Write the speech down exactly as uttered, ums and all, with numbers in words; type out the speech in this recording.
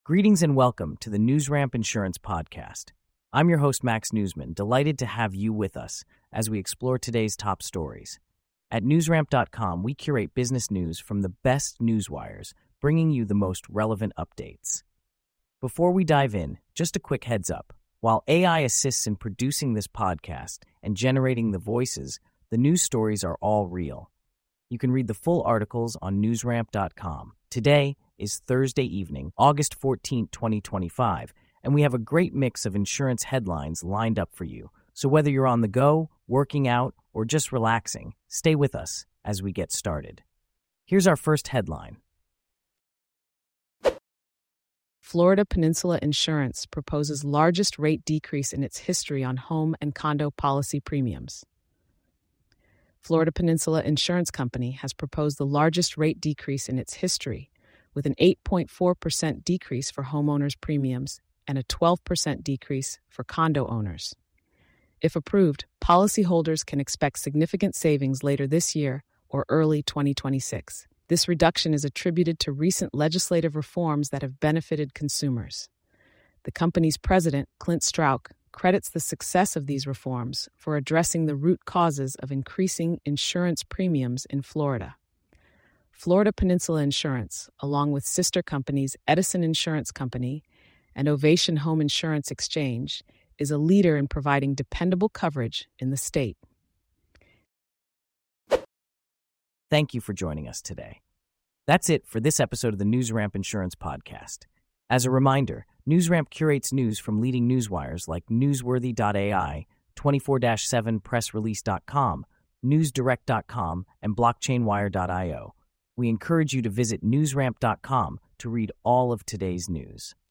Greetings and welcome to the NewsRamp Insurance Podcast. I'm your host, Max Newsman, delighted to have you with us as we explore today's top stories. At newsramp dot com, we curate business news from the best newswires, bringing you the most relevant updates. Before we dive in, just a quick heads up. While A I assists in producing this podcast and generating the voices, the news stories are all real. You can read the full articles on newsramp dot com. Today is Thursday evening, August fourteenth, twenty twenty-five, and we have a great mix of insurance headlines lined up for you. So whether you're on the go, working out, or just relaxing, stay with us as we get started. Here's our first headline. Florida Peninsula Insurance proposes largest rate decrease in its history on home and condo policy premiums. Florida Peninsula Insurance Company has proposed the largest rate decrease in its history, with an eight point four percent decrease for homeowners' premiums and a twelve percent decrease for condo owners. If approved, policyholders can expect significant savings later this year or early twenty twenty-six. This reduction is attributed to recent legislative reforms that have benefited consumers. The company's president, Clint Strauch, credits the success of these reforms for addressing the root causes of increasing insurance premiums in Florida. Florida Peninsula Insurance, along with sister companies Edison Insurance Company and Ovation Home Insurance Exchange, is a leader in providing dependable coverage in the state. Thank you for joining us today. That's it for this episode of the NewsRamp Insurance Podcast. As a reminder, NewsRamp curates news from leading newswires like newsworthy dot A I, twenty-four seven press release dot com, news direct dot com, and blockchain wire dot io. We encourage you to visit newsramp dot com to read all of today's news.